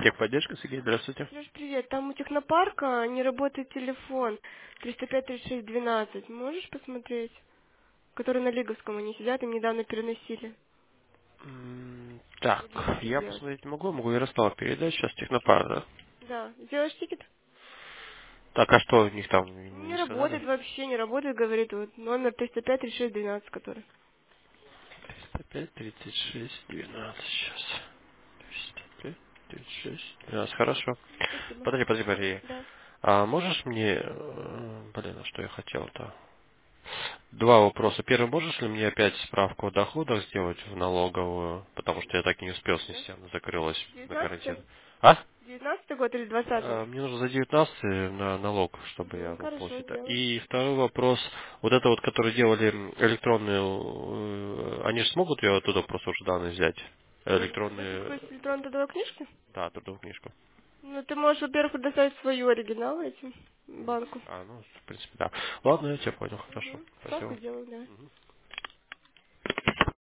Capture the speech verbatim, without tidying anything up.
Техподдержка, Сергей, здравствуйте. Сереж, привет. Там у технопарка не работает телефон триста пять тридцать шесть двенадцать. Можешь посмотреть? Который на Лиговском они сидят, им недавно переносили. М, Так, Буду тикет я сделать. посмотреть не могу, могу Ярослав передать, сейчас технопар, да? Да. Сделаешь тикет? Так, а что у них там, не Не не сказали? работает вообще, не работает, говорит, вот номер триста пять тридцать шесть двенадцать, который. триста пять тридцать шесть двенадцать, сейчас. триста пять тридцать шесть двенадцать, хорошо. Спасибо. Подожди, подожди, подожди. Да. А можешь мне, э, блин, а что я хотел-то? Два вопроса. Первый, можешь ли мне опять справку о доходах сделать в налоговую? Потому что я так и не успел Сейчас. снести, она закрылась на Девятнадцатый? карантин. А? Девятнадцатый год или двадцатый? Э, Мне нужно за девятнадцатый на налог, чтобы я Угу, мог хорошо, получить. сделаю. И второй вопрос. Вот это вот, которые делали электронную, э, они же смогут ее оттуда просто уже данные взять? М, В смысле, Электронные, твою электронную трудовой книжки? да, трудовую книжку. Ну, ты можешь, во-первых, предоставить свою оригинал этим банку. А, ну, в принципе, да. Ладно, я тебя понял, хорошо. Угу. Справку Спасибо. сделаю, да.